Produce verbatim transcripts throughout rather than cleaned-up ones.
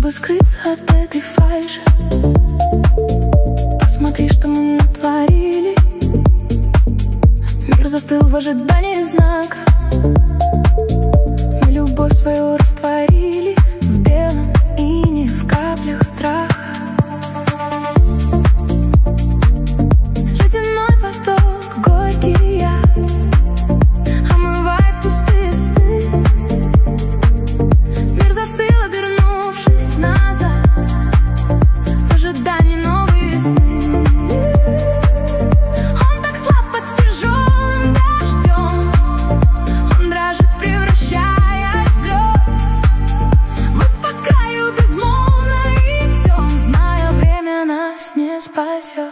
чтобы скрыться от этой фальши. Посмотри, что мы натворили. Мир застыл в ожидании знака. Мы любовь свою растворили в белом ине, в каплях страха. Ледяной поток, горький яд омывает пустые сны. Мир застыл, обернувшись назад, в ожидании новой весны. Он так слаб под тяжелым дождем, он дрожит, превращаясь в лед. Мы по краю безмолвно идем, зная, время нас не спасет.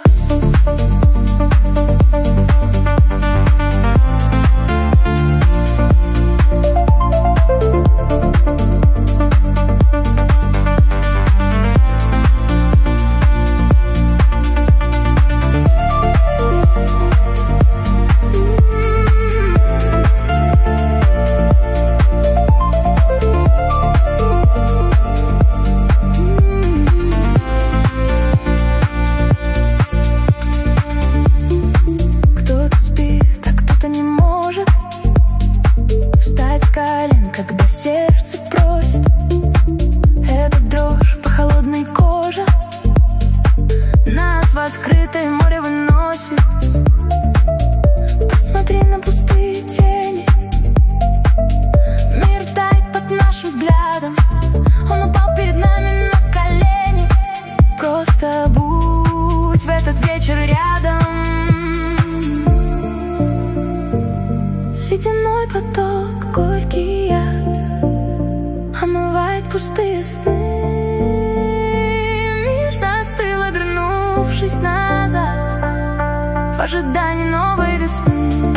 Когда сердце просит, эта дрожь по холодной коже нас в открытое море выносит. Посмотри на пустые тени, мир тает под нашим взглядом. Он упал перед нами на колени. Просто будь в этот вечер рядом. Ледяной поток, горький яд омывает пустые сны. Мир застыл, обернувшись назад, в ожидании новой весны.